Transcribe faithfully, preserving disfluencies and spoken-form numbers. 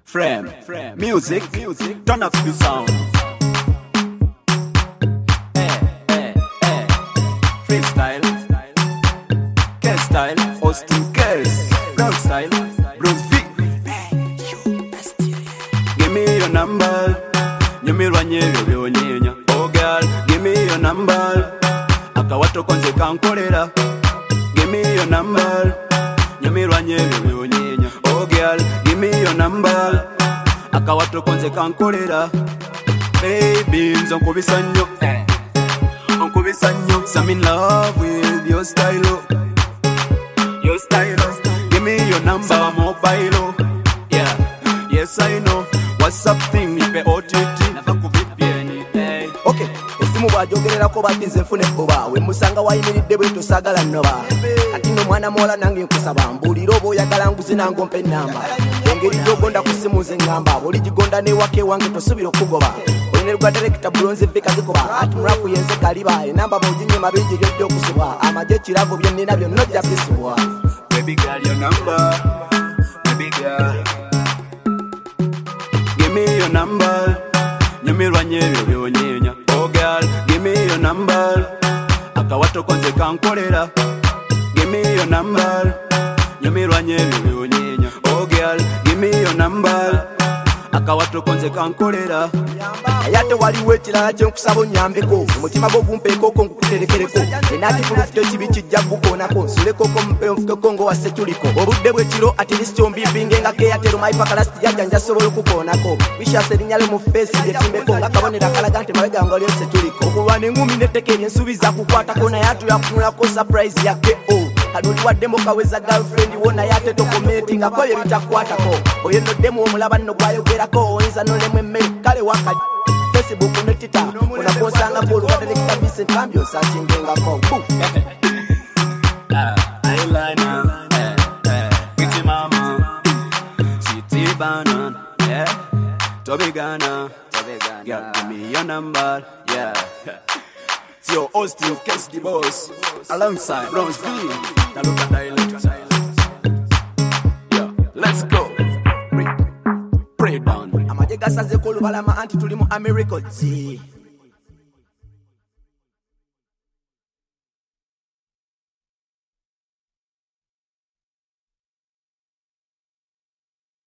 Frame, music, music, turn up the sound. Hey, hey, hey. Freestyle, K-style, Austin Case, Brown style, Bruce V. Give me your number, give me one year, you nyenya. Oh girl, give me your number. Akawato konze kankolera. Give me your number, give me one year, you nyenya. Oh girl, give me your number. Akawato konze kankolera. Baby, nzo nkubisa nnyo, nkubisa nnyo. I'm in love with your style, your style. Give me your number, mobile. Yeah, yes I know. What's up thing, nipe O T T. Okay, esimu bwajogerera ko batinze fune boba. We musanga wayimiridde bwe tosagala nnoba. Kati no mwana mola nange nkusaba mbuliro boyagala nguzi nango mpe namba. Engeri jogonda kusimu ze ngamba. Buli jigonda ne wake wange tosubira okugoba. Oneruka director bronze vika zikoba. Ati mraku yenze kaliba. Enamba bojinye mabiji jjo kusubwa. Amaje kirago bye nina byo nojja bisubwa. Baby girl your number. Baby girl. Give me your number. Nyamirwa nyebyo byonyenya. Oh girl, give me your number. Akawato konze kankolera. Give me your number. Nyamirwa nyebyo byonyenya. Oh girl, give me your number. Akawato konze kankolera. Ayate waliwo ekirala kye nkusaba onnyambeko. Omutima gwo gumpeeko ko nkuterekereko. Enati kulufite kibi kijja kukoonako. Nsuleko ko mpe nfukeko ngo wase tuliko. Obudde bw'ekiro at least ombibinge nga keeyatero maipa kalasti jajja nja sobola okukoonako. Bishase erinnya lye mu face lye timbeko nga kabonera kalaga nti mabega nga oli nse tuliko. Okulwana engumi n'etteka eryensuubiza kukwatako naye atuyakunulako surprise yake o. Kanuliwaddemu kaweza girlfriend wona yate tokomenti nga koyo bitakwatako. Oyo noddemu omulaba nno gwayogerako oyinza nolemu emmere kale waka Facebook ne Twitter unakosanga polo kata nikabise tambio sachingengako. Eyeliner, eh, eh, pretty mama, city banana, yeah, Toby Ghana, Toby Ghana. Girl, give me your number, yeah. It's your Austin Case the boss, alongside Bronze V. Now look at that, yeah, let's go. Pray down. Amajega saze kolu balama anti tuli mu America.